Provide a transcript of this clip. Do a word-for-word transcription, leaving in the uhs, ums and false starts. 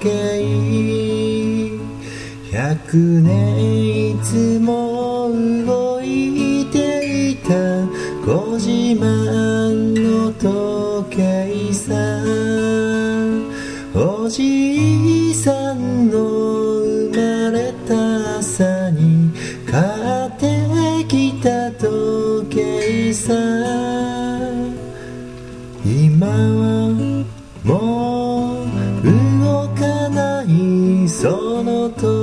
計百年いつも動いていたご自慢の時計さおじいさんの生まれた朝に買ってきた時計さ今はもう動かないその時